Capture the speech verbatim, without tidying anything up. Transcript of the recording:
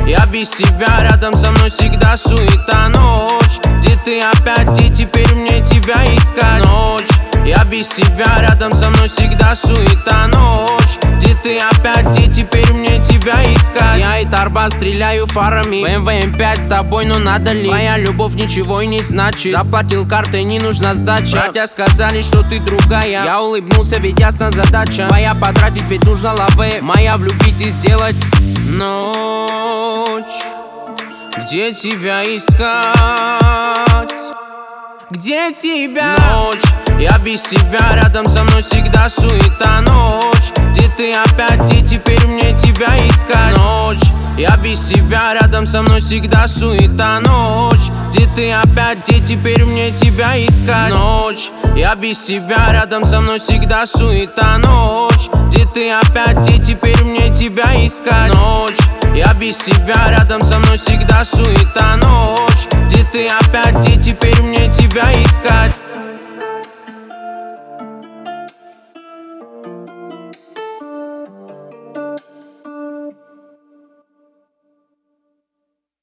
Я без себя, рядом со мной всегда суета. Ночь, где ты опять, где теперь мне тебя искать? Ночь, я без себя, рядом со мной всегда суета. Ночь, где ты опять, где теперь мне тебя искать? Сияет Арбат, стреляю фарами, бэ эм вэ эм пять с тобой, но надо ли? Моя любовь ничего и не значит. Заплатил картой, не нужна сдача. Братья сказали, что ты другая. Я улыбнулся, ведь ясна задача. Моя потратить, ведь нужно лаве. Моя влюбить и сделать. Ночь, где тебя искать? Где тебя? Ночь, я без себя, рядом со мной всегда суета. Ночь, где ты опять, где теперь мне тебя искать? Ночь, я без себя, рядом со мной всегда суета. Ночь, где ты опять, где теперь мне тебя искать? Ночь, я без себя, рядом со мной всегда суета. Ночь, где ты опять, где теперь мне тебя искать? Ночь, я без себя, рядом со мной всегда суета. Ночь, где ты опять, где теперь мне тебя искать?